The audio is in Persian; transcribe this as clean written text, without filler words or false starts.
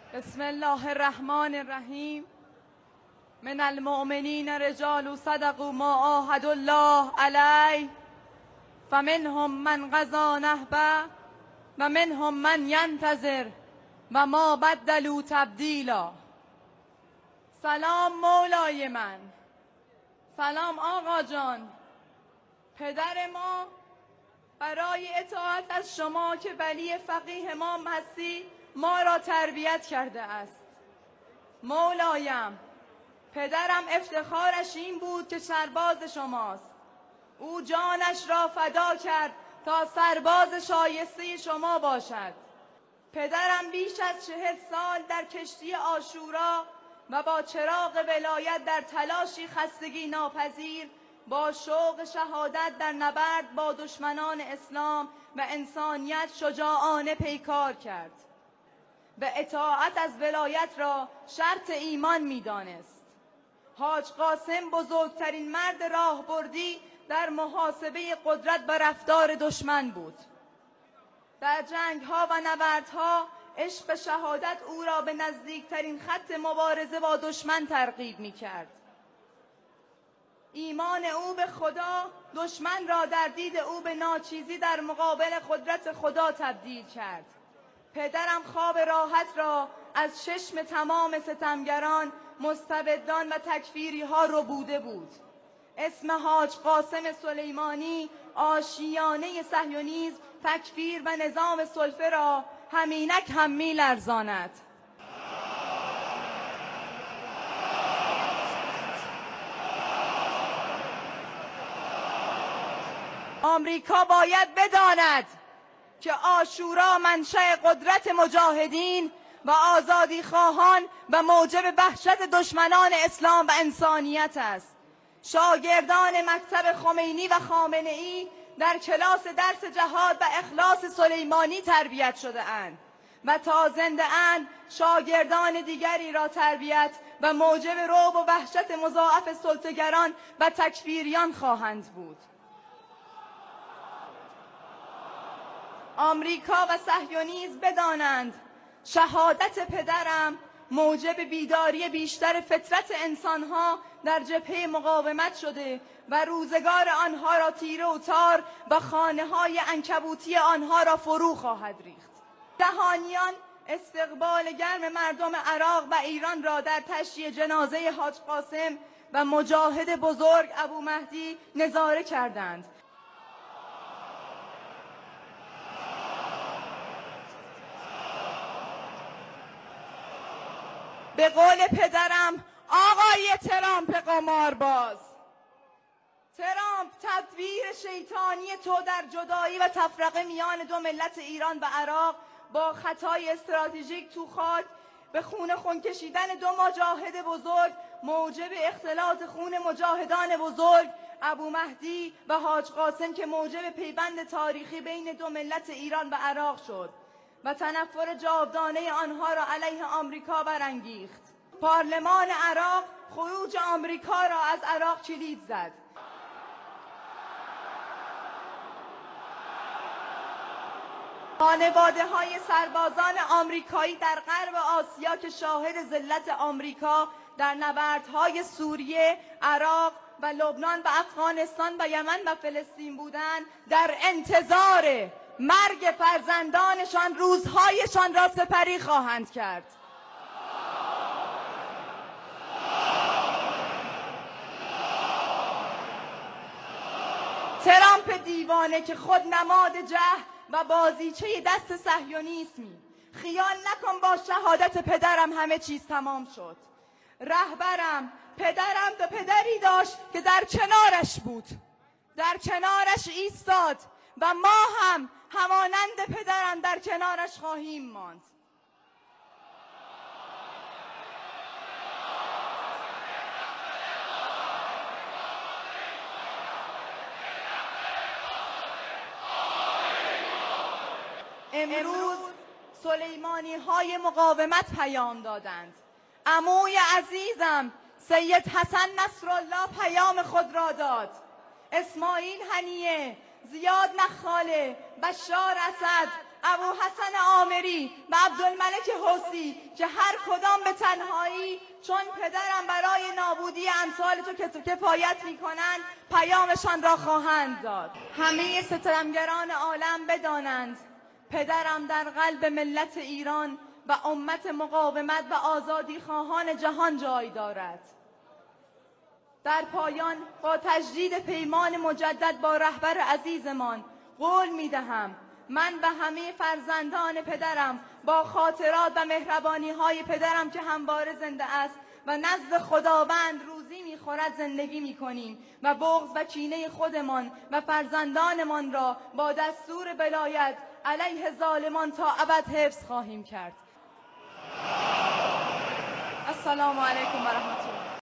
بسم الله الرحمن الرحیم. من المؤمنین رجال صدقوا ما عاهدوا الله علیه فمنهم من قضی نحبه و منهم من ینتظر و ما بدلوا تبدیلا. سلام مولای من، سلام آقا جان. پدر ما برای اطاعت از شما که ولی فقیه ما هستی ما را تربیت کرده است. مولایم، پدرم افتخارش این بود که سرباز شماست. او جانش را فدا کرد تا سرباز شایسته شما باشد. پدرم بیش از 40 سال در کشتی عاشورا و با چراغ ولایت در تلاشی خستگی ناپذیر با شوق شهادت در نبرد با دشمنان اسلام و انسانیت شجاعانه پیکار کرد. به اطاعت از ولایت را شرط ایمان می‌دانست. حاج قاسم بزرگترین مرد راهبردی در محاسبه قدرت و رفتار دشمن بود. در جنگ‌ها و نبردها عشق شهادت او را به نزدیکترین خط مبارزه با دشمن ترغیب می‌کرد. ایمان او به خدا دشمن را در دید او به ناچیزی در مقابل قدرت خدا تبدیل کرد. پدرم خواب راحت را از چشم تمام ستمگران، مستبدان و تکفیری ها ربوده بود. اسم حاج قاسم سلیمانی آشیانه صهیونیسم، تکفیر و نظام سلفه را همینک هم می‌لرزاند. آمریکا باید بداند که عاشورا منشأ قدرت مجاهدین و آزادی خواهان و موجب وحشت دشمنان اسلام و انسانیت است. شاگردان مکتب خمینی و خامنه‌ای در کلاس درس جهاد و اخلاص سلیمانی تربیت شده اند و تا زنده اند شاگردان دیگری را تربیت و موجب رعب و وحشت مضاعف سلطه‌گران و تکفیریان خواهند بود. آمریکا و صهیونیسم بدانند شهادت پدرم موجب بیداری بیشتر فطرت انسانها در جبهه مقاومت شده و روزگار آنها را تیره و تار و خانه‌های عنکبوتی آنها را فرو خواهد ریخت. جهانیان استقبال گرم مردم عراق و ایران را در تشییع جنازه حاج قاسم و مجاهد بزرگ ابو مهدی نظاره کردند. به قول پدرم آقای ترامپ قمارباز، ترامپ تدبیر شیطانی تو در جدایی و تفرقه میان دو ملت ایران و عراق با خطای استراتژیک تو خاک به خون کشیدن دو مجاهد بزرگ موجب اختلاط خون مجاهدان بزرگ ابو مهدی و حاج قاسم که موجب پیوند تاریخی بین دو ملت ایران و عراق شد و تنفر جاودانه آنها را علیه آمریکا برانگیخت. پارلمان عراق خروج آمریکا را از عراق کلید زد. خانواده‌های سربازان آمریکایی در غرب آسیا که شاهد ذلت آمریکا در نبردهای سوریه، عراق و لبنان و افغانستان و یمن و فلسطین بودند، در انتظار مرگ فرزندانشان روزهایشان را سپری خواهند کرد. ترامپ دیوانه که خود نماد جهل و بازیچه دست صهیونیسمی، خیال نکن با شهادت پدرم همه چیز تمام شد. رهبرم پدرم و پدری داشت که در کنارش بود، در کنارش ایستاد و ما هم همانند پدرم در کنارش خواهیم ماند. امروز سلیمانی های مقاومت پیام دادند. عموی عزیزم سید حسن نصرالله پیام خود را داد. اسماعیل هنیه، زیاد نخاله، بشار اسد، ابوحسن آمری و عبدالملک حسی که هر کدام به تنهایی چون پدرم برای نابودی امثال تو کفایت میکنند پیامشان را خواهند داد. همه ستمگران عالم بدانند پدرم در قلب ملت ایران و امت مقاومت و آزادی خواهان جهان جای دارد. در پایان با تجدید پیمان مجدد با رهبر عزیزمان قول می‌دهم من و همه فرزندان پدرم با خاطرات و مهربانی‌های پدرم که همواره زنده است و نزد خداوند روزی می‌خورد زندگی می‌کنیم و بغض و کینه خودمان و فرزندانمان را با دستور ولایت علیه ظالمان تا ابد حفظ خواهیم کرد. السلام علیکم و رحمت الله.